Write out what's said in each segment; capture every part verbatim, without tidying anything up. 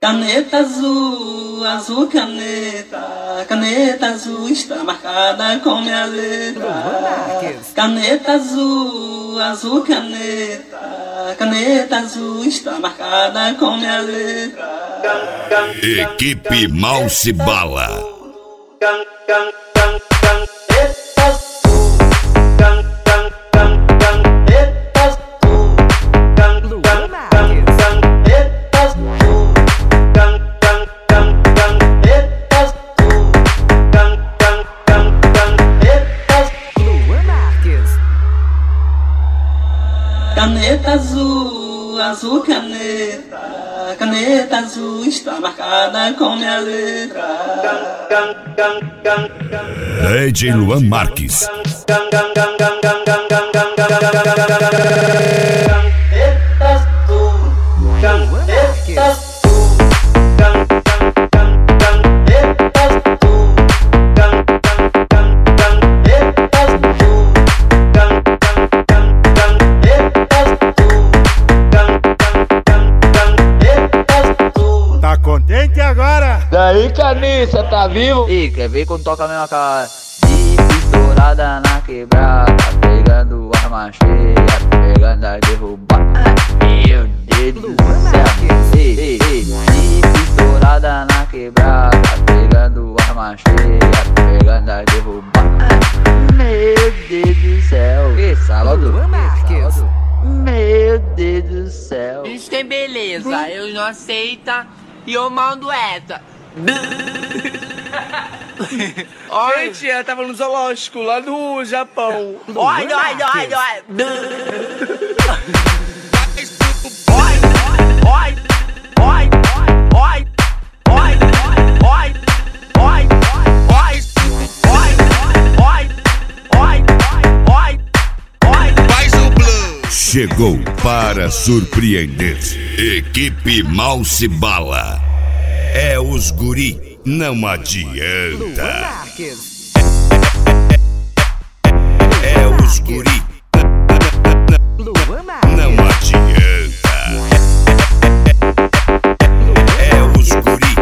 Caneta azul, azul caneta, caneta azul está marcada com minha letra. Caneta azul, azul caneta, caneta azul está marcada com minha letra. Equipe Mouse Bala. Can, can, can, caneta azul. Caneta azul, azul caneta, caneta azul está marcada com minha letra. D J Luan Marques. Caneta azul, caneta azul. Contente agora? Daí, Caniça, tá vivo? Ih, quer ver quando toca a mesma cara? De estourada na quebrada, pegando arma cheia, pegando a derrubada. Meu Deus do céu. Ei, ei, ei. De estourada na quebrada, pegando arma cheia, pegando a derrubada. Meu Deus do céu. Que sábado? Marques. Meu Deus do céu. Isso tem beleza, eu não aceita. E eu mando essa. Gente, ela tava no zoológico, lá no Japão. Olha, olha, olha, olha. Chegou para surpreender. Equipe Mouse Bala. É os guri, não adianta. É os guri, não adianta. É os guri.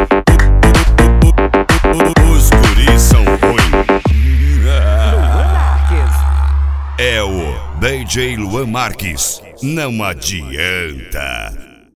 Os guri são ruins. É o D J Luan Marques, não adianta.